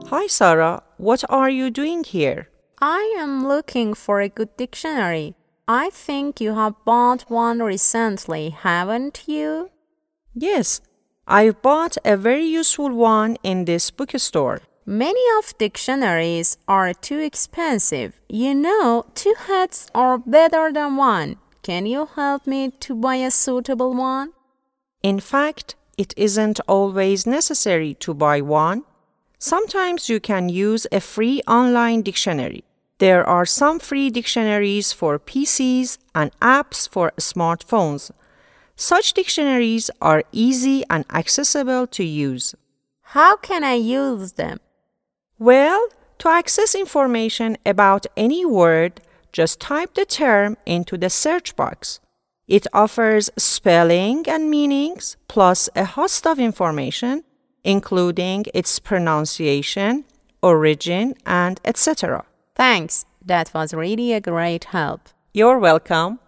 Hi Sarah, what are you doing here? I am looking for a good dictionary. I think you have bought one recently, haven't you? Yes, I bought a very useful one in this bookstore. Many of dictionaries are too expensive. You know, two heads are better than one. Can you help me to buy a suitable one? In fact, it isn't always necessary to buy one. Sometimes you can use a free online dictionary. There are some free dictionaries for PCs and apps for smartphones. Such dictionaries are easy and accessible to use. How can I use them? Well, to access information about any word, just type the term into the search box. It offers spelling and meanings plus a host of information, including its pronunciation, origin, and etc. Thanks. That was really a great help. You're welcome.